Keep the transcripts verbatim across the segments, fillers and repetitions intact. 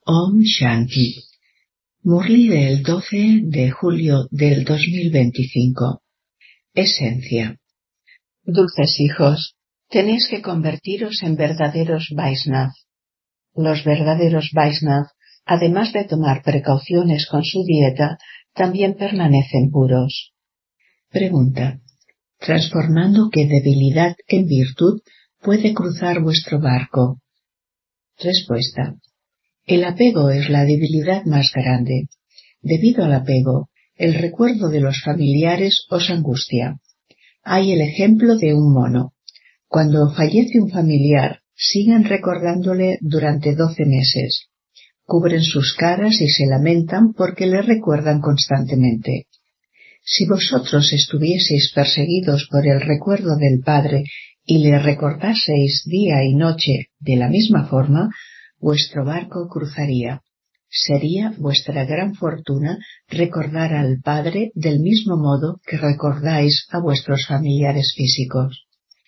Om Shanti. Murli del doce de julio del dos mil veinticinco. Esencia. Dulces hijos, tenéis que convertiros en verdaderos Vaisnav. Los verdaderos Vaisnav, además de tomar precauciones con su dieta, también permanecen puros. Pregunta. ¿Transformando qué debilidad en virtud puede cruzar vuestro barco? Respuesta. El apego es la debilidad más grande. Debido al apego, el recuerdo de los familiares os angustia. Hay el ejemplo de un mono. Cuando fallece un familiar, siguen recordándole durante doce meses. Cubren sus caras y se lamentan porque le recuerdan constantemente. Si vosotros estuvieseis perseguidos por el recuerdo del Padre y le recordaseis día y noche de la misma forma, vuestro barco cruzaría. Sería vuestra gran fortuna recordar al Padre del mismo modo que recordáis a vuestros familiares físicos.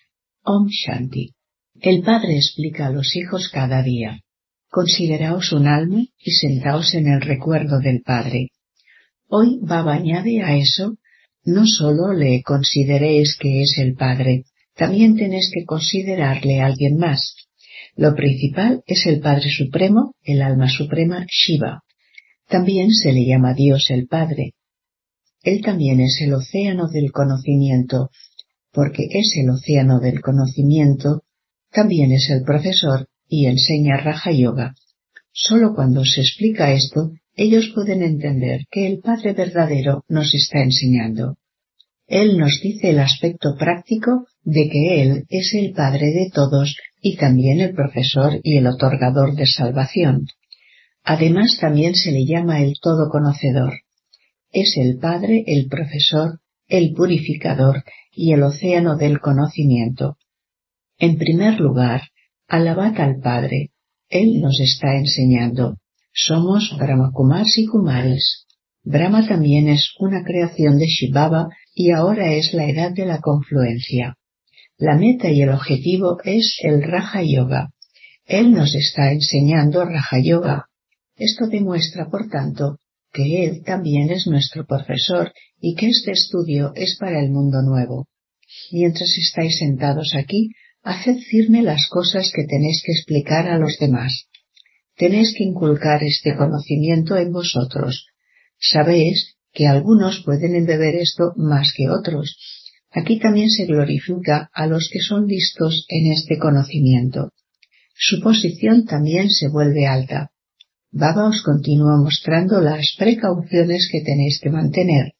Om Shanti. El Padre explica a los hijos cada día. Consideraos un alma y sentaos en el recuerdo del Padre. Hoy Baba añade a eso, no solo le consideréis que es el Padre, también tenéis que considerarle a alguien más. Lo principal es el Padre Supremo, el Alma Suprema Shiva. También se le llama Dios el Padre. Él también es el océano del conocimiento, porque es el océano del conocimiento, también es el profesor y enseña Raja Yoga. Solo cuando se explica esto, ellos pueden entender que el Padre verdadero nos está enseñando. Él nos dice el aspecto práctico de que Él es el Padre de todos y también el profesor y el otorgador de salvación. Además, también se le llama el todo conocedor. Es el Padre, el profesor, el purificador y el océano del conocimiento. En primer lugar, alabad al Padre. Él nos está enseñando. Somos Brahmakumars y Kumaris. Brahma también es una creación de Shivaba y ahora es la edad de la confluencia. La meta y el objetivo es el Raja Yoga. Él nos está enseñando Raja Yoga. Esto demuestra, por tanto, que Él también es nuestro profesor y que este estudio es para el mundo nuevo. Mientras estáis sentados aquí, haced firme las cosas que tenéis que explicar a los demás. Tenéis que inculcar este conocimiento en vosotros. Sabéis que algunos pueden embeber esto más que otros. Aquí también se glorifica a los que son listos en este conocimiento. Su posición también se vuelve alta. Baba os continúa mostrando las precauciones que tenéis que mantener.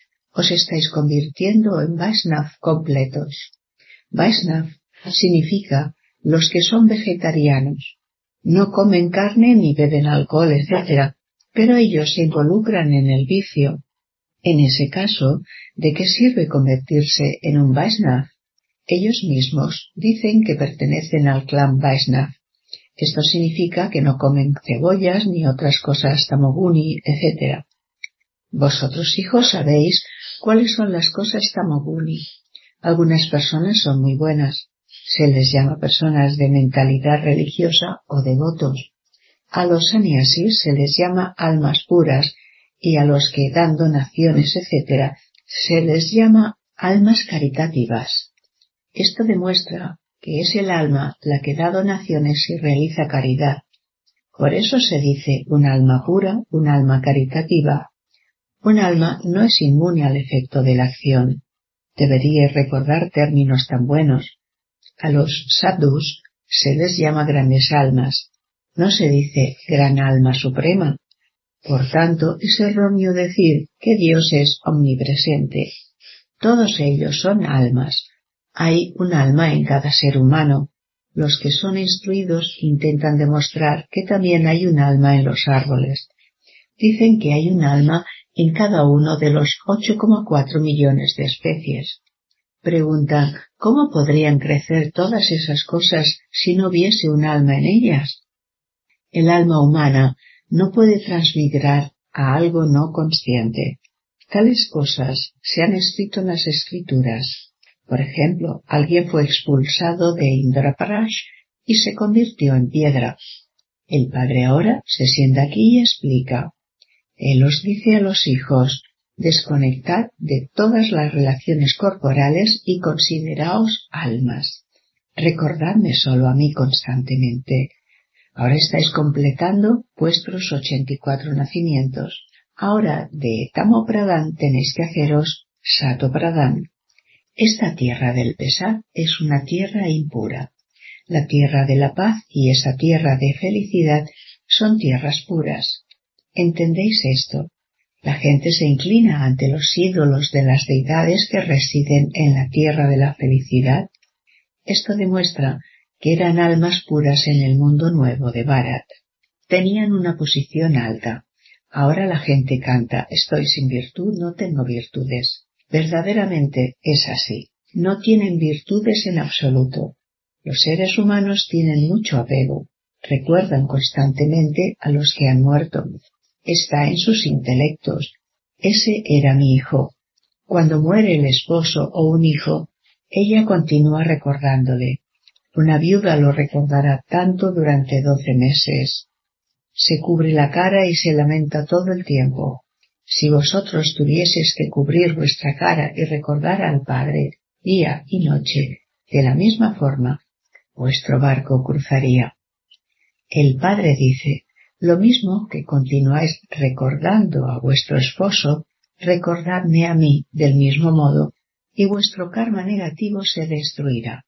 Os estáis convirtiendo en Vaisnav completos. Vaisnav significa los que son vegetarianos. No comen carne ni beben alcohol, etcétera, pero ellos se involucran en el vicio. En ese caso, ¿de qué sirve convertirse en un Vaisnav? Ellos mismos dicen que pertenecen al clan Vaisnav. Esto significa que no comen cebollas ni otras cosas tamoguni, etcétera. Vosotros, hijos, sabéis cuáles son las cosas tamoguni. Algunas personas son muy buenas. Se les llama personas de mentalidad religiosa o devotos. A los sannyasis se les llama almas puras y a los que dan donaciones, etcétera, se les llama almas caritativas. Esto demuestra que es el alma la que da donaciones y realiza caridad. Por eso se dice un alma pura, un alma caritativa. Un alma no es inmune al efecto de la acción. Deberíais recordar términos tan buenos. A los sadhus se les llama grandes almas. No se dice gran alma suprema. Por tanto, es erróneo decir que Dios es omnipresente. Todos ellos son almas. Hay un alma en cada ser humano. Los que son instruidos intentan demostrar que también hay un alma en los árboles. Dicen que hay un alma en cada uno de los ocho coma cuatro millones de especies. Preguntan, ¿cómo podrían crecer todas esas cosas si no hubiese un alma en ellas? El alma humana no puede transmigrar a algo no consciente. Tales cosas se han escrito en las escrituras. Por ejemplo, alguien fue expulsado de Indraprastha y se convirtió en piedra. El padre ahora se sienta aquí y explica. Él os dice a los hijos, desconectad de todas las relaciones corporales y consideraos almas. Recordadme solo a mí constantemente. Ahora estáis completando vuestros ochenta y cuatro nacimientos. Ahora de Tamo Pradhan tenéis que haceros Sato Pradhan. Esta tierra del pesar es una tierra impura. La tierra de la paz y esa tierra de felicidad son tierras puras. ¿Entendéis esto? La gente se inclina ante los ídolos de las deidades que residen en la tierra de la felicidad. Esto demuestra que eran almas puras en el mundo nuevo de Bharat. Tenían una posición alta. Ahora la gente canta, estoy sin virtud, no tengo virtudes. Verdaderamente es así. No tienen virtudes en absoluto. Los seres humanos tienen mucho apego. Recuerdan constantemente a los que han muerto. Está en sus intelectos. Ese era mi hijo. Cuando muere el esposo o un hijo, ella continúa recordándole. Una viuda lo recordará tanto durante doce meses. Se cubre la cara y se lamenta todo el tiempo. Si vosotros tuvieseis que cubrir vuestra cara y recordar al Padre día y noche de la misma forma, vuestro barco cruzaría. El Padre dice, lo mismo que continuáis recordando a vuestro esposo, recordadme a mí del mismo modo, y vuestro karma negativo se destruirá.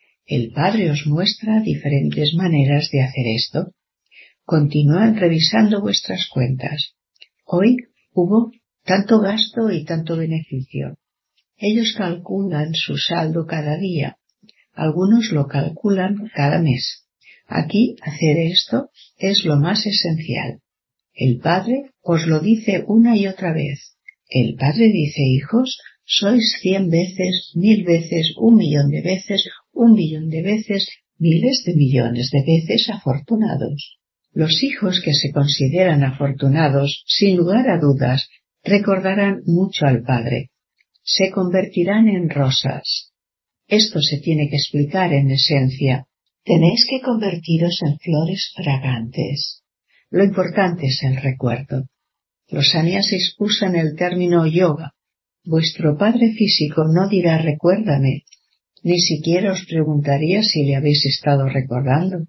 El Padre os muestra diferentes maneras de hacer esto. Continúan revisando vuestras cuentas. Hoy hubo tanto gasto y tanto beneficio. Ellos calculan su saldo cada día. Algunos lo calculan cada mes. Aquí hacer esto es lo más esencial. El Padre os lo dice una y otra vez. El Padre dice, hijos, sois cien veces, mil veces, un millón de veces, un billón de veces, miles de millones de veces afortunados. Los hijos que se consideran afortunados, sin lugar a dudas, recordarán mucho al Padre. Se convertirán en rosas. Esto se tiene que explicar en esencia. Tenéis que convertiros en flores fragantes. Lo importante es el recuerdo. Los sannyasis usan el término yoga. Vuestro padre físico no dirá recuérdame, ni siquiera os preguntaría si le habéis estado recordando.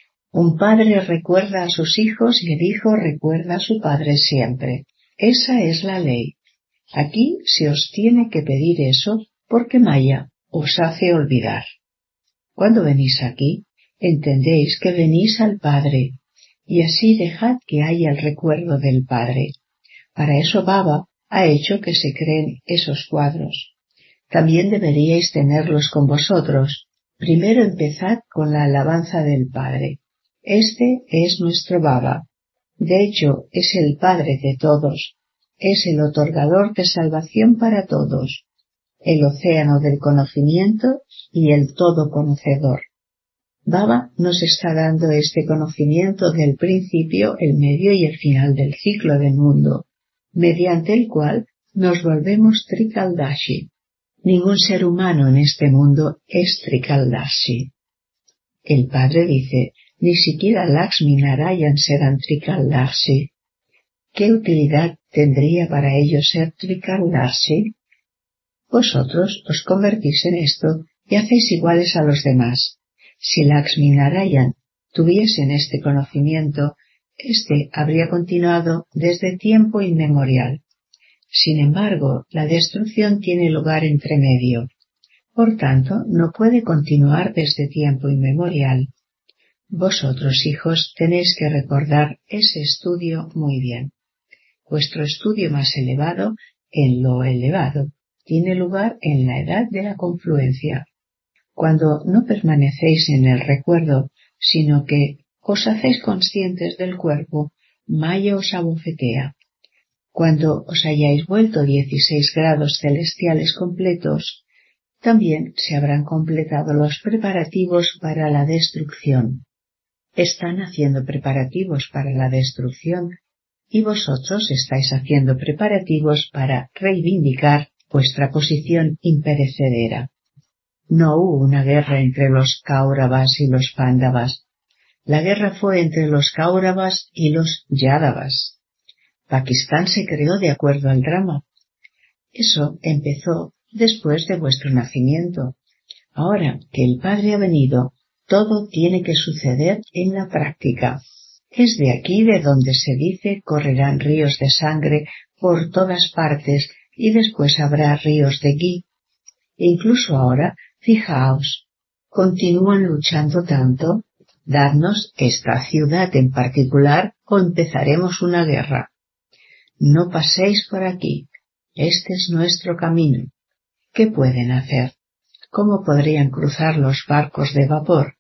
Un padre recuerda a sus hijos y el hijo recuerda a su padre siempre. Esa es la ley. Aquí se os tiene que pedir eso porque Maya os hace olvidar. Cuando venís aquí, entendéis que venís al Padre, y así dejad que haya el recuerdo del Padre. Para eso Baba ha hecho que se creen esos cuadros. También deberíais tenerlos con vosotros. Primero empezad con la alabanza del Padre. Este es nuestro Baba. De hecho, es el Padre de todos. Es el otorgador de salvación para todos. El océano del conocimiento y el todo conocedor. Baba nos está dando este conocimiento del principio, el medio y el final del ciclo del mundo, mediante el cual nos volvemos Trikaldashi. Ningún ser humano en este mundo es Trikaldashi. El Padre dice, ni siquiera Lakshmi Narayan serán Trikaldashi. ¿Qué utilidad tendría para ellos ser Trikaldashi? Vosotros os convertís en esto y hacéis iguales a los demás. Si Lakshmi Narayan tuviesen este conocimiento, éste habría continuado desde tiempo inmemorial. Sin embargo, la destrucción tiene lugar entre medio. Por tanto, no puede continuar desde tiempo inmemorial. Vosotros, hijos, tenéis que recordar ese estudio muy bien. Vuestro estudio más elevado, en lo elevado, tiene lugar en la edad de la confluencia. Cuando no permanecéis en el recuerdo, sino que os hacéis conscientes del cuerpo, Maya os abofetea. Cuando os hayáis vuelto dieciséis grados celestiales completos, también se habrán completado los preparativos para la destrucción. Están haciendo preparativos para la destrucción y vosotros estáis haciendo preparativos para reivindicar vuestra posición imperecedera. No hubo una guerra entre los Kauravas y los Pándavas. La guerra fue entre los Kauravas y los Yádavas. Pakistán se creó de acuerdo al drama. Eso empezó después de vuestro nacimiento. Ahora que el Padre ha venido, todo tiene que suceder en la práctica. Es de aquí de donde se dice correrán ríos de sangre por todas partes y después habrá ríos de ghi. E incluso ahora, fijaos, continúan luchando tanto. Dadnos esta ciudad en particular o empezaremos una guerra. No paséis por aquí. Este es nuestro camino. ¿Qué pueden hacer? ¿Cómo podrían cruzar los barcos de vapor?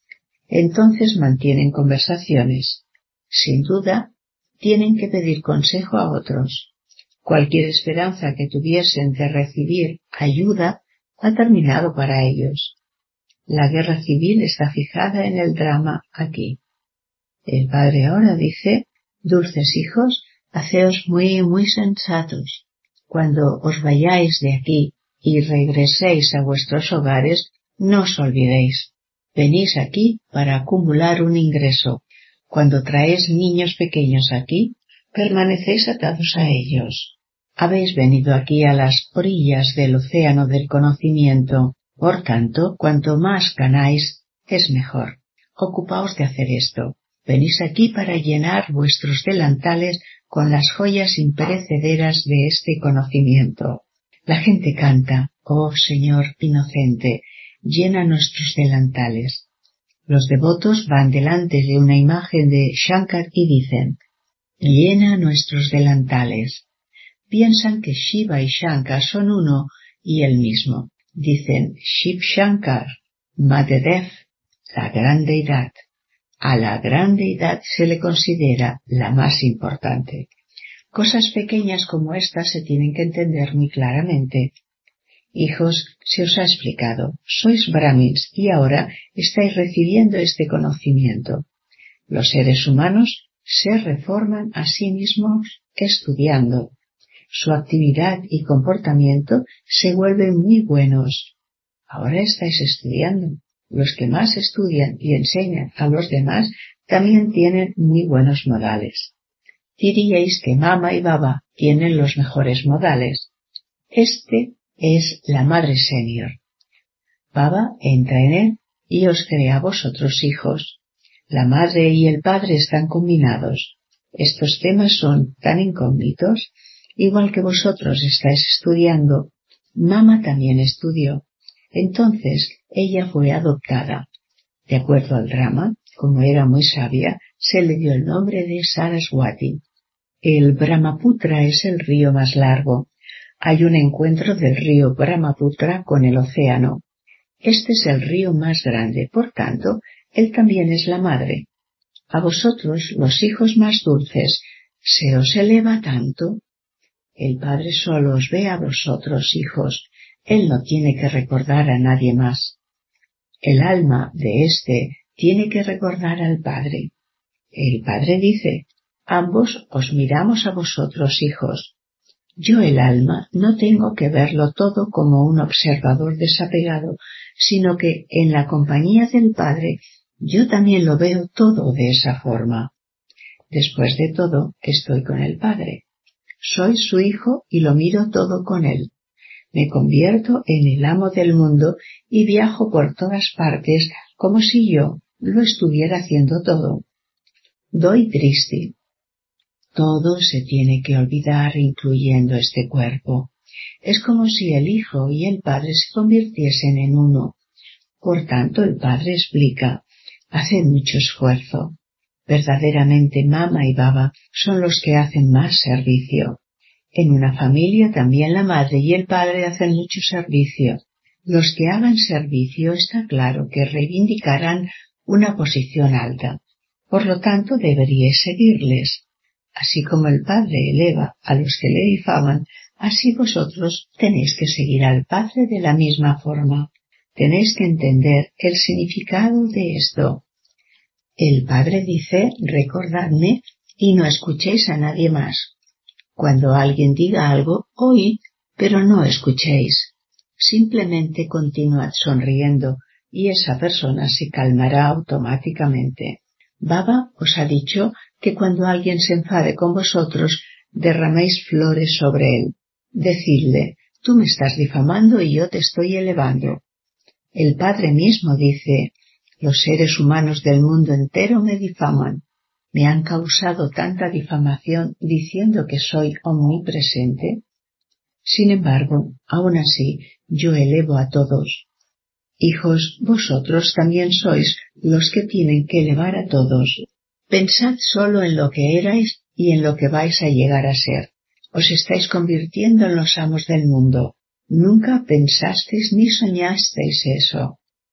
Entonces mantienen conversaciones. Sin duda, tienen que pedir consejo a otros. Cualquier esperanza que tuviesen de recibir ayuda ha terminado para ellos. La guerra civil está fijada en el drama aquí. El Padre ahora dice, dulces hijos, haceos muy, muy sensatos. Cuando os vayáis de aquí y regreséis a vuestros hogares, no os olvidéis. Venís aquí para acumular un ingreso. Cuando traéis niños pequeños aquí, permanecéis atados a ellos. Habéis venido aquí a las orillas del océano del conocimiento. Por tanto, cuanto más ganáis, es mejor. Ocupaos de hacer esto. Venís aquí para llenar vuestros delantales con las joyas imperecederas de este conocimiento. La gente canta, oh Señor inocente, llena nuestros delantales. Los devotos van delante de una imagen de Shankar y dicen, llena nuestros delantales. Piensan que Shiva y Shankar son uno y el mismo. Dicen Shiv Shankar, Mahadev, la gran deidad. A la gran deidad se le considera la más importante. Cosas pequeñas como estas se tienen que entender muy claramente. Hijos, se os ha explicado, sois brahmins y ahora estáis recibiendo este conocimiento. Los seres humanos se reforman a sí mismos estudiando. Su actividad y comportamiento se vuelven muy buenos. Ahora estáis estudiando. Los que más estudian y enseñan a los demás también tienen muy buenos modales. Diríais que Mama y Baba tienen los mejores modales. Este es la Madre Senior. Baba entra en él y os crea a vosotros hijos. La Madre y el Padre están combinados. Estos temas son tan incógnitos. Igual que vosotros estáis estudiando, Mama también estudió. Entonces ella fue adoptada. De acuerdo al drama, como era muy sabia, se le dio el nombre de Saraswati. El Brahmaputra es el río más largo. Hay un encuentro del río Brahmaputra con el océano. Este es el río más grande, por tanto, él también es la madre. A vosotros, los hijos más dulces, ¿se os eleva tanto? El Padre solo os ve a vosotros, hijos. Él no tiene que recordar a nadie más. El alma de éste tiene que recordar al Padre. El Padre dice, ambos os miramos a vosotros, hijos. Yo, el alma, no tengo que verlo todo como un observador desapegado, sino que en la compañía del Padre yo también lo veo todo de esa forma. Después de todo, estoy con el Padre. Soy su hijo y lo miro todo con él. Me convierto en el amo del mundo y viajo por todas partes como si yo lo estuviera haciendo todo. Doy triste. Todo se tiene que olvidar incluyendo este cuerpo. Es como si el Hijo y el Padre se convirtiesen en uno. Por tanto, el Padre explica, haced mucho esfuerzo. Verdaderamente Mama y Baba son los que hacen más servicio. En una familia también la madre y el padre hacen mucho servicio. Los que hagan servicio está claro que reivindicarán una posición alta. Por lo tanto, deberíais seguirles. Así como el Padre eleva a los que le difaman, así vosotros tenéis que seguir al Padre de la misma forma. Tenéis que entender el significado de esto. El Padre dice, recordadme y no escuchéis a nadie más. Cuando alguien diga algo, oíd, pero no escuchéis. Simplemente continuad sonriendo y esa persona se calmará automáticamente. Baba os ha dicho que cuando alguien se enfade con vosotros, derraméis flores sobre él. Decidle, tú me estás difamando y yo te estoy elevando. El Padre mismo dice, los seres humanos del mundo entero me difaman. Me han causado tanta difamación diciendo que soy omnipresente. Sin embargo, aún así, yo elevo a todos. Hijos, vosotros también sois los que tienen que elevar a todos. Pensad solo en lo que erais y en lo que vais a llegar a ser. Os estáis convirtiendo en los amos del mundo. Nunca pensasteis ni soñasteis eso.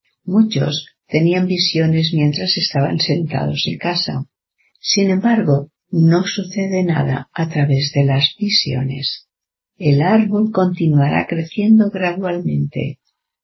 Muchos tenían visiones mientras estaban sentados en casa. Sin embargo, no sucede nada a través de las visiones. El árbol continuará creciendo gradualmente.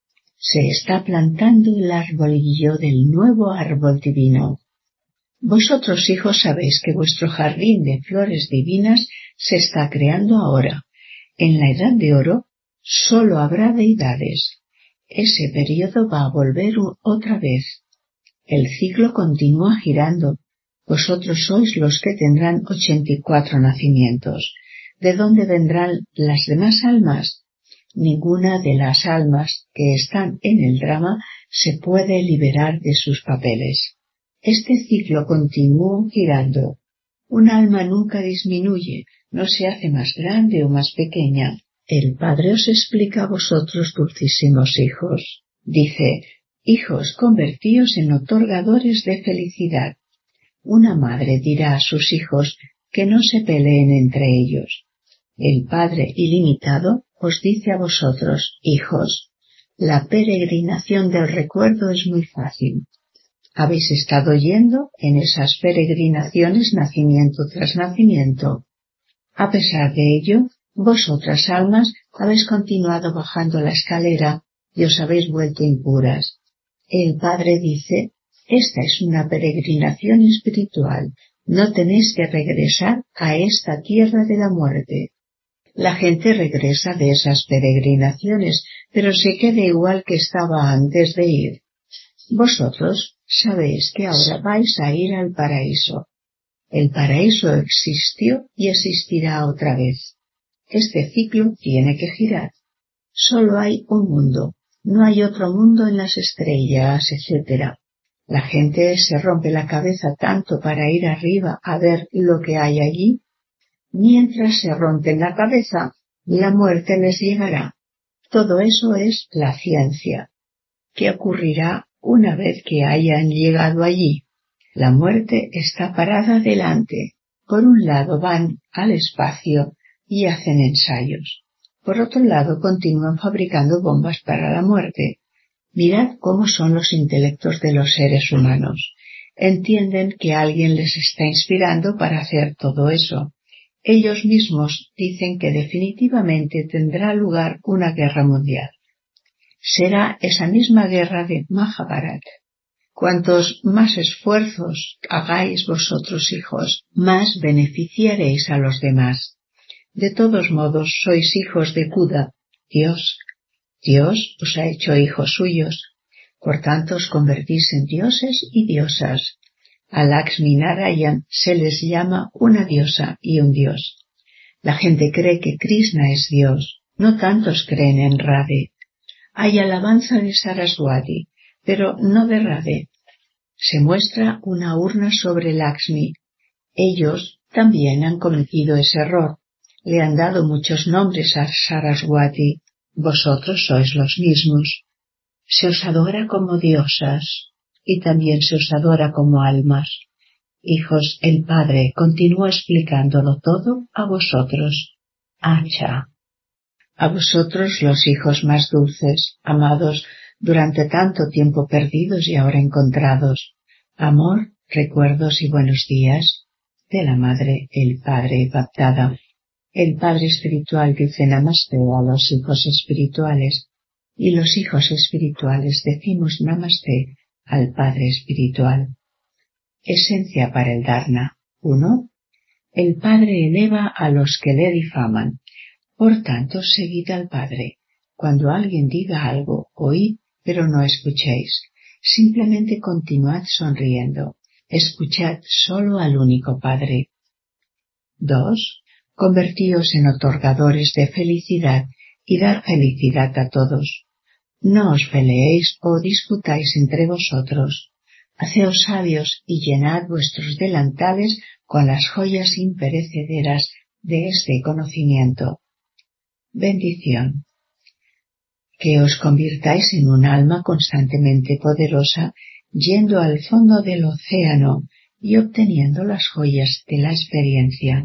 Se está plantando el arbolillo del nuevo árbol divino. Vosotros, hijos, sabéis que vuestro jardín de flores divinas se está creando ahora. En la edad de oro solo habrá deidades. Ese periodo va a volver otra vez. El ciclo continúa girando. Vosotros sois los que tendrán ochenta y cuatro nacimientos. ¿De dónde vendrán las demás almas? Ninguna de las almas que están en el drama se puede liberar de sus papeles. Este ciclo continúa girando. Un alma nunca disminuye, no se hace más grande o más pequeña. El Padre os explica a vosotros, dulcísimos hijos. Dice, hijos, convertíos en otorgadores de felicidad. Una madre dirá a sus hijos que no se peleen entre ellos. El Padre ilimitado os dice a vosotros, hijos, la peregrinación del recuerdo es muy fácil. Habéis estado yendo en esas peregrinaciones nacimiento tras nacimiento. A pesar de ello, vosotras almas habéis continuado bajando la escalera y os habéis vuelto impuras. El Padre dice, esta es una peregrinación espiritual, no tenéis que regresar a esta tierra de la muerte. La gente regresa de esas peregrinaciones, pero se queda igual que estaba antes de ir. Vosotros sabéis que ahora vais a ir al paraíso. El paraíso existió y existirá otra vez. Este ciclo tiene que girar. Solo hay un mundo, no hay otro mundo en las estrellas, etcétera. La gente se rompe la cabeza tanto para ir arriba a ver lo que hay allí. Mientras se rompen la cabeza, la muerte les llegará. Todo eso es la ciencia. ¿Qué ocurrirá una vez que hayan llegado allí? La muerte está parada delante. Por un lado van al espacio y hacen ensayos. Por otro lado continúan fabricando bombas para la muerte. Mirad cómo son los intelectos de los seres humanos. Entienden que alguien les está inspirando para hacer todo eso. Ellos mismos dicen que definitivamente tendrá lugar una guerra mundial. Será esa misma guerra de Mahabharata. Cuantos más esfuerzos hagáis vosotros, hijos, más beneficiaréis a los demás. De todos modos, sois hijos de Buda, Dios. Dios os ha hecho hijos suyos. Por tanto, os convertís en dioses y diosas. A Lakshmi Narayan se les llama una diosa y un dios. La gente cree que Krishna es Dios. No tantos creen en Radhe. Hay alabanza de Saraswati, pero no de Radhe. Se muestra una urna sobre Lakshmi. Ellos también han cometido ese error. Le han dado muchos nombres a Saraswati. Vosotros sois los mismos. Se os adora como diosas y también se os adora como almas. Hijos, el Padre continúa explicándolo todo a vosotros. Acha. A vosotros, los hijos más dulces, amados, durante tanto tiempo perdidos y ahora encontrados. Amor, recuerdos y buenos días. De la Madre, el Padre Baptada. El Padre Espiritual dice Namaste a los hijos espirituales, y los hijos espirituales decimos Namaste al Padre Espiritual. Esencia para el Dharma. uno. El Padre eleva a los que le difaman. Por tanto, seguid al Padre. Cuando alguien diga algo, oíd, pero no escuchéis. Simplemente continuad sonriendo. escuchad solo al único Padre. dos. Convertíos en otorgadores de felicidad y dar felicidad a todos. No os peleéis o disputáis entre vosotros. Haceos sabios y llenad vuestros delantales con las joyas imperecederas de este conocimiento. Bendición. Que os convirtáis en un alma constantemente poderosa, yendo al fondo del océano y obteniendo las joyas de la experiencia.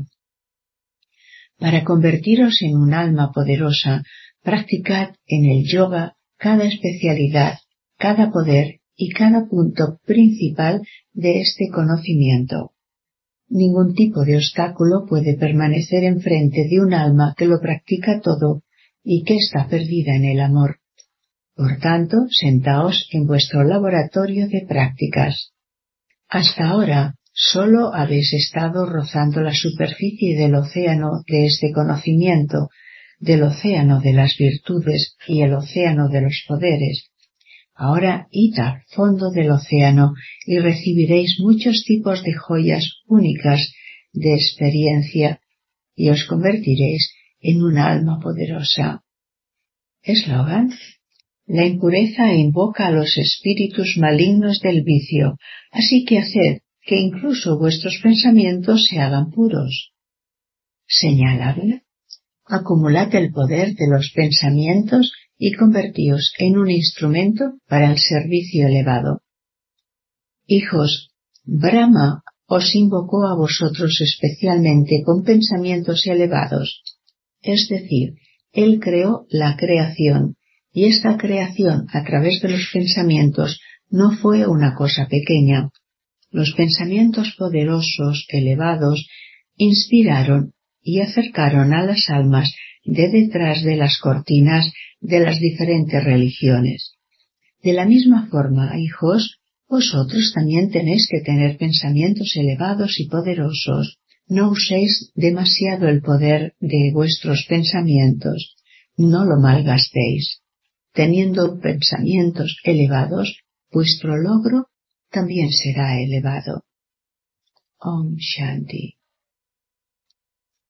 Para convertiros en un alma poderosa, practicad en el yoga cada especialidad, cada poder y cada punto principal de este conocimiento. Ningún tipo de obstáculo puede permanecer enfrente de un alma que lo practica todo y que está perdida en el amor. Por tanto, sentaos en vuestro laboratorio de prácticas. Hasta ahora, solo habéis estado rozando la superficie del océano de este conocimiento, del océano de las virtudes y el océano de los poderes. Ahora id al fondo del océano y recibiréis muchos tipos de joyas únicas de experiencia y os convertiréis en un alma poderosa. Eslogan: la impureza invoca a los espíritus malignos del vicio, así que haced que incluso vuestros pensamientos se hagan puros. Señalable: acumulad el poder de los pensamientos y convertíos en un instrumento para el servicio elevado. Hijos, Brahma os invocó a vosotros especialmente con pensamientos elevados, es decir, él creó la creación, y esta creación a través de los pensamientos no fue una cosa pequeña. Los pensamientos poderosos, elevados, inspiraron y acercaron a las almas de detrás de las cortinas de las diferentes religiones. De la misma forma, hijos, vosotros también tenéis que tener pensamientos elevados y poderosos. No uséis demasiado el poder de vuestros pensamientos, no lo malgastéis. Teniendo pensamientos elevados, vuestro logro también será elevado. Om Shanti.